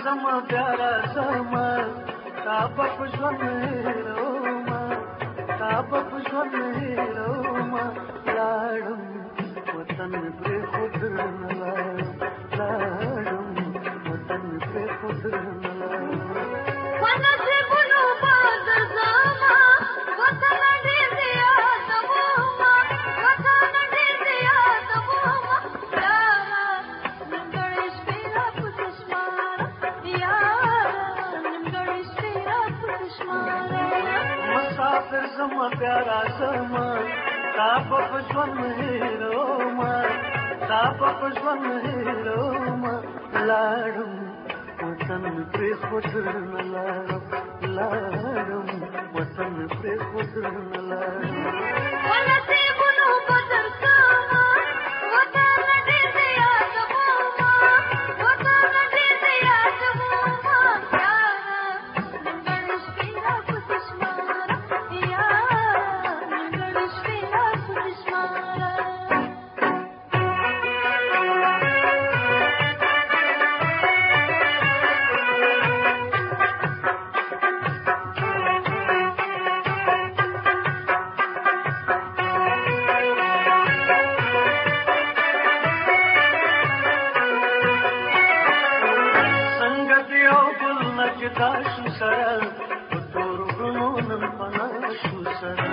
زما پیارا زما تا په ژوند هېرومه تا په ژوند هېرومه لاړم وطن پرېښود نه لاړم وطن پرېښود نه لاړم ونصیبونو باز زما وطن ډېر یادومه وطن ډېر یادومه یاره نیمګړې شپې را په چشماره یاره نیمګړې شپې را په چشماره مسافر زما پیارا زما تا په ژوند هېرومه تا په ژوند هېرومه لاړم وطن پرېښود نه لاړم وطن پرېښود نه لاړم ونصیبونو بدل کړمه وطن ډېر یادومه وطن ډېر یادومه یاره نیمګړې شپې را په چشماره یاره نیمګړې شپې را په چشماره دا شو سره په تور غرونو نن پناه شو سره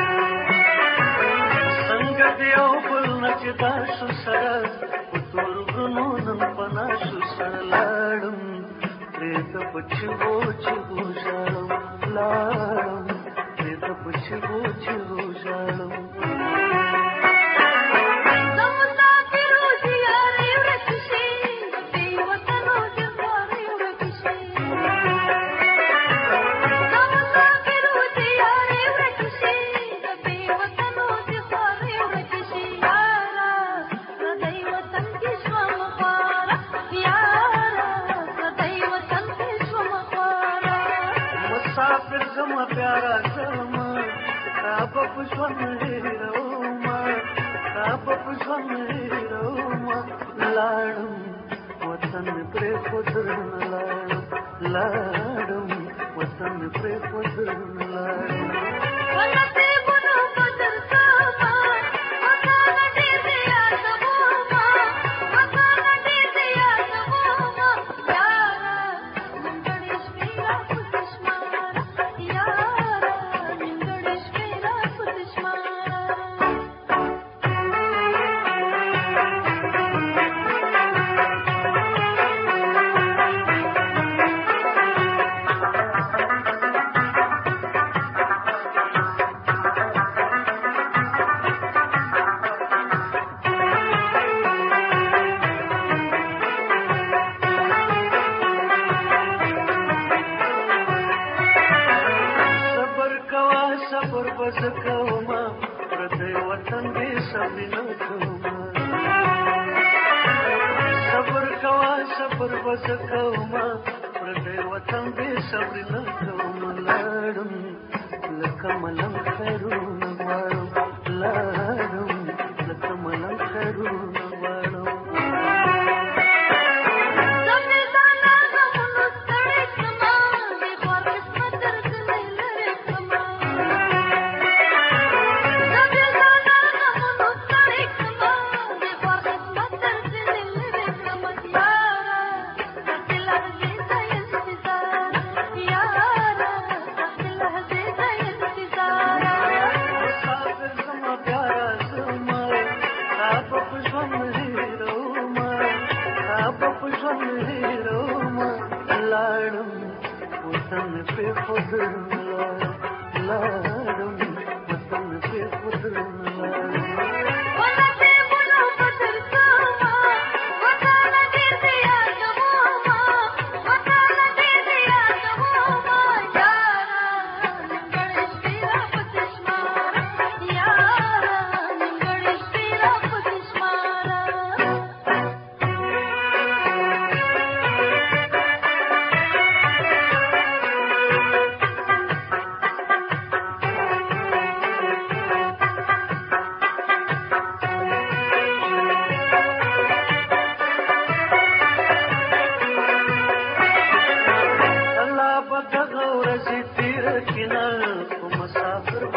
څنګه د یو بل نه چې دا شو سره په تور غرونو نن پناه شو سره لاړم پرې ته په چغو چغو ژاړم لاړم پرې ته په چغو چغو ژاړم مسافر زما پیارا زما تا په ژوند هېرومه تا په ژوند هېرومه لاړم وطن پرېښود نه لاړم وطن پرېښود نه لاړم ونصیبونو بدل کړمه وطن ډېر یادومه وطن ډېر یادومه یاره نیمګړې شپې را په چشماره یاره نیمګړې شپې را په چشماره صبر بز کوما پردی وطن دې صبر نه کوما صبر کوا صبر بز کوما پردی وطن دې صبر نه کوما لاړم لکه ملنګ خیرونه غواړم لاړم لکه ملنګ خیرونه غواړم لاړم وطن پرېښود نه لاړم وطن پرېښود نه لاړم ونصیبونو بدل کړمه وطن ډېر یادومه وطن ډېر یادومه یاره نیمګړې شپې را په چشماره یاره نیمګړې شپې را په چشماره कुर्बान